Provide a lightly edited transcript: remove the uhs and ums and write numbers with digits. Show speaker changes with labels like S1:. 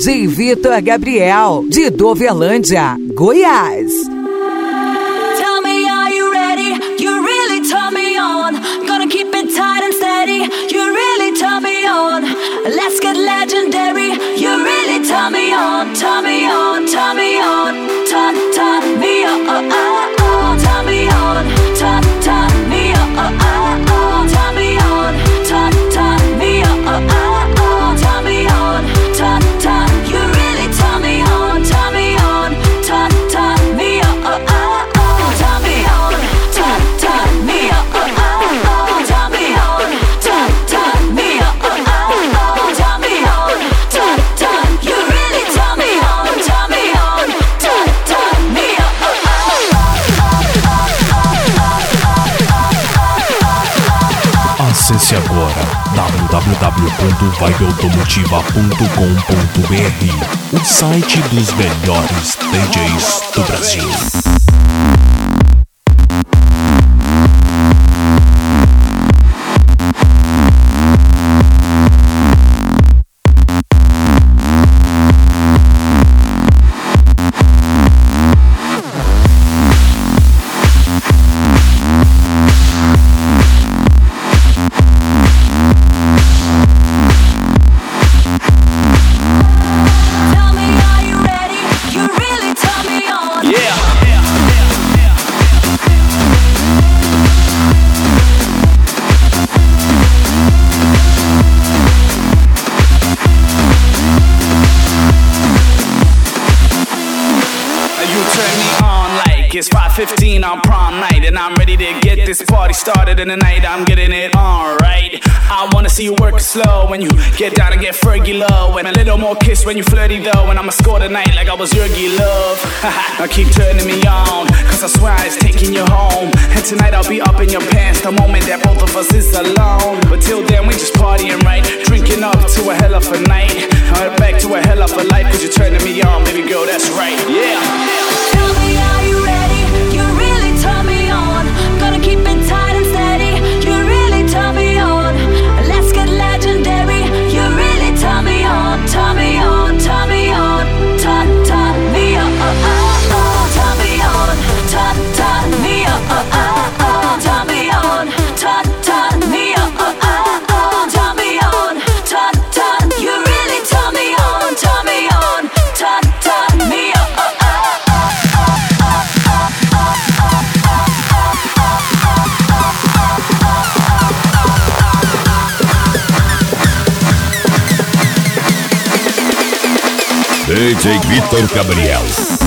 S1: DJ Vitor Gabriel, de Doverlândia, Goiás.
S2: Tell me, are you ready? You really turn me on. Gonna keep it tight and steady. You really turn me on. Let's get legendary. You really turn me on. Turn me on, turn me on. Turn me on. Turn me on. Turn me on. Turn me on. Turn me on. Turn me on. You really turn me on. Turn me on. Turn me on. Turn me on. Turn me on. Turn me on. Turn me on. Turn me on. You really turn me on. Turn me on. Turn me
S3: on. Acesse agora www.vibeautomotiva.com.br, o site dos melhores DJs do Brasil.
S4: It's 5:15 on prom night, and I'm ready to get this party started. And tonight I'm getting it on right. I wanna see you work slow when you get down and get Fergie low, and a little more kiss when you flirty though. And I'ma score tonight like I was Yergy Love. Now keep turning me on, cause I swear it's taking you home. And tonight I'll be up in your pants the moment that both of us is alone. But till then we just partying right, drinking up to a hell of a night. Back to a hell of a life, cause you're turning me on, baby girl, that's right, yeah.
S2: Tell me, are you ready? You really turn me on. Gonna keep it tight and steady. You really turn me on. Let's get legendary. You really turn me on. Turn me on. Turn me on. Turn me on. Turn me on. Turn me on. Turn me on. Turn me on. Turn me on. You really turn me on. Turn me on. Turn me on.
S5: DJ Vitor Gabriel.